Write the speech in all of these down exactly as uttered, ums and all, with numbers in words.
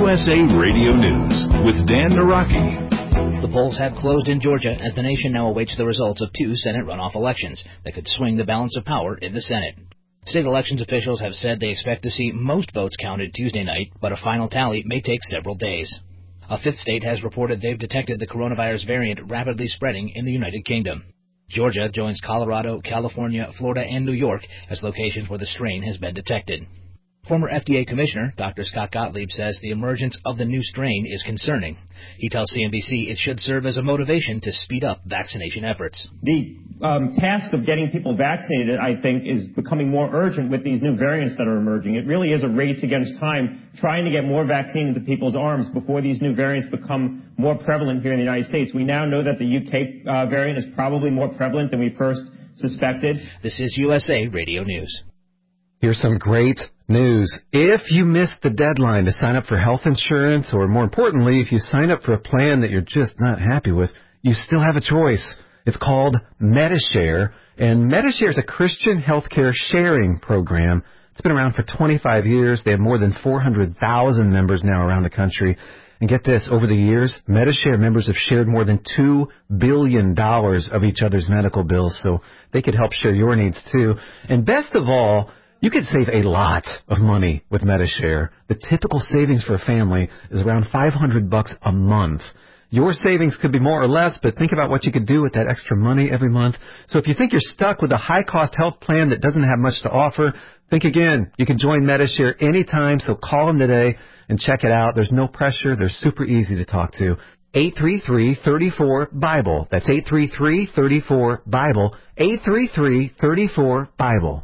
S A Radio News with Dan Naraki. The polls have closed in Georgia as the nation now awaits the results of two Senate runoff elections that could swing the balance of power in the Senate. State elections officials have said they expect to see most votes counted Tuesday night, but a final tally may take several days. A fifth state has reported they've detected the coronavirus variant rapidly spreading in the United Kingdom. Georgia joins Colorado, California, Florida, and New York as locations where the strain has been detected. Former F D A Commissioner Doctor Scott Gottlieb says the emergence of the new strain is concerning. He tells C N B C it should serve as a motivation to speed up vaccination efforts. The um, task of getting people vaccinated, I think, is becoming more urgent with these new variants that are emerging. It really is a race against time, trying to get more vaccine into people's arms before these new variants become more prevalent here in the United States. We now know that the U K uh, variant is probably more prevalent than we first suspected. This is U S A Radio News. Here's some great news. If you missed the deadline to sign up for health insurance, or more importantly, if you sign up for a plan that you're just not happy with, you still have a choice. It's called Medi-Share, and Medi-Share is a Christian healthcare sharing program. It's been around for twenty-five years. They have more than four hundred thousand members now around the country. And get this, over the years, Medi-Share members have shared more than two billion dollars of each other's medical bills, so they could help share your needs too. And best of all, you could save a lot of money with Medi-Share. The typical savings for a family is around five hundred bucks a month. Your savings could be more or less, but think about what you could do with that extra money every month. So if you think you're stuck with a high-cost health plan that doesn't have much to offer, think again. You can join Medi-Share anytime, so call them today and check it out. There's no pressure. They're super easy to talk to. eight three three, three four, BIBLE. That's eight three three, three four, BIBLE. eight three three, three four, BIBLE.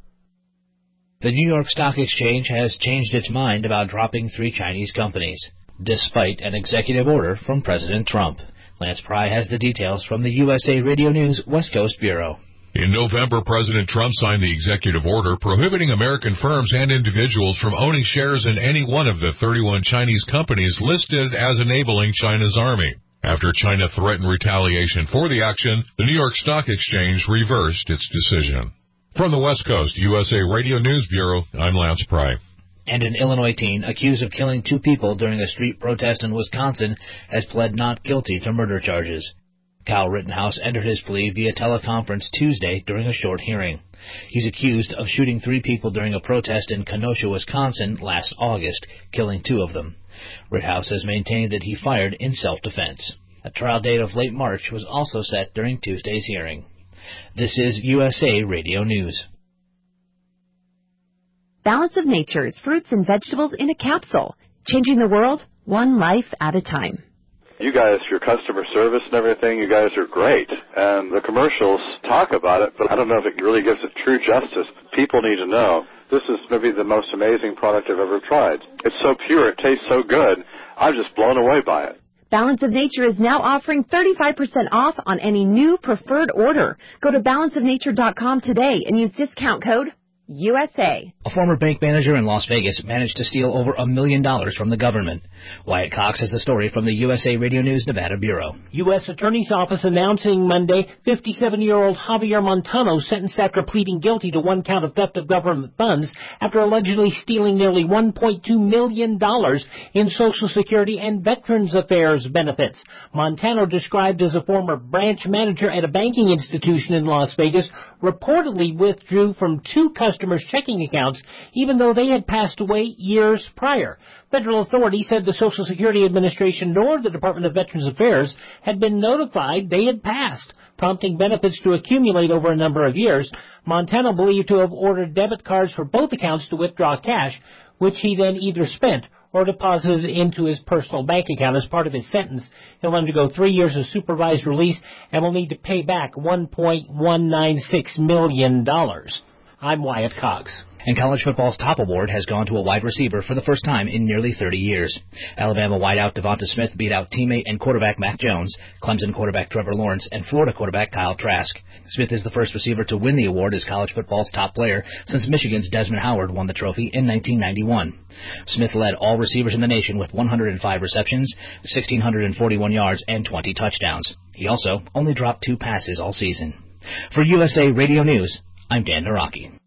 The New York Stock Exchange has changed its mind about dropping three Chinese companies, despite an executive order from President Trump. Lance Pry has the details from the U S A Radio News West Coast Bureau. In November, President Trump signed the executive order prohibiting American firms and individuals from owning shares in any one of the thirty-one Chinese companies listed as enabling China's army. After China threatened retaliation for the action, the New York Stock Exchange reversed its decision. From the West Coast, U S A Radio News Bureau, I'm Lance Pry. And an Illinois teen accused of killing two people during a street protest in Wisconsin has pled not guilty to murder charges. Kyle Rittenhouse entered his plea via teleconference Tuesday during a short hearing. He's accused of shooting three people during a protest in Kenosha, Wisconsin last August, killing two of them. Rittenhouse has maintained that he fired in self-defense. A trial date of late March was also set during Tuesday's hearing. This is U S A Radio News. Balance of Nature's fruits and vegetables in a capsule, changing the world one life at a time. You guys, your customer service and everything, you guys are great. And the commercials talk about it, but I don't know if it really gives it true justice. People need to know. This is maybe the most amazing product I've ever tried. It's so pure, it tastes so good, I'm just blown away by it. Balance of Nature is now offering thirty-five percent off on any new preferred order. Go to balance of nature dot com today and use discount code U S A. A former bank manager in Las Vegas managed to steal over a million dollars from the government. Wyatt Cox has the story from the U S A Radio News Nevada Bureau. U S Attorney's Office announcing Monday fifty-seven-year-old Javier Montano sentenced after pleading guilty to one count of theft of government funds after allegedly stealing nearly one point two million dollars in Social Security and Veterans Affairs benefits. Montano, described as a former branch manager at a banking institution in Las Vegas, reportedly withdrew from two customers' checking accounts even though they had passed away years prior. Federal authorities said the Social Security Administration nor the Department of Veterans Affairs had been notified they had passed, prompting benefits to accumulate over a number of years. Montano believed to have ordered debit cards for both accounts to withdraw cash, which he then either spent or deposited into his personal bank account as part of his sentence. He'll undergo three years of supervised release and will need to pay back one point one nine six million dollars. I'm Wyatt Cox. And college football's top award has gone to a wide receiver for the first time in nearly thirty years. Alabama wideout Devonta Smith beat out teammate and quarterback Mac Jones, Clemson quarterback Trevor Lawrence, and Florida quarterback Kyle Trask. Smith is the first receiver to win the award as college football's top player since Michigan's Desmond Howard won the trophy in nineteen ninety-one. Smith led all receivers in the nation with one hundred five receptions, one thousand six hundred forty-one yards, and twenty touchdowns. He also only dropped two passes all season. For U S A Radio News, I'm Dan Naraki.